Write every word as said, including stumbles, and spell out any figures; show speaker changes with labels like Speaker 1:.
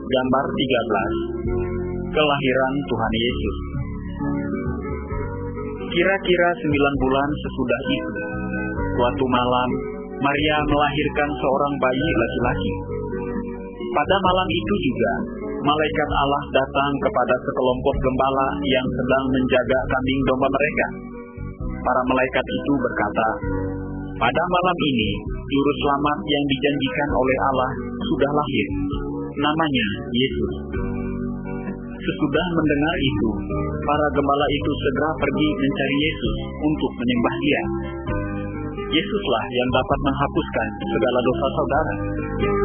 Speaker 1: Gambar tiga belas. Kelahiran Tuhan Yesus. Kira-kira sembilan bulan sesudah itu, suatu malam, Maria melahirkan seorang bayi laki-laki. Pada malam itu juga, malaikat Allah datang kepada sekelompok gembala yang sedang menjaga kambing domba mereka. Para malaikat itu berkata, "Pada malam ini, juru selamat yang dijanjikan oleh Allah sudah lahir. Namanya Yesus." Sesudah mendengar itu, para gembala itu segera pergi mencari Yesus untuk menyembah Dia. Yesuslah yang dapat menghapuskan segala dosa saudara.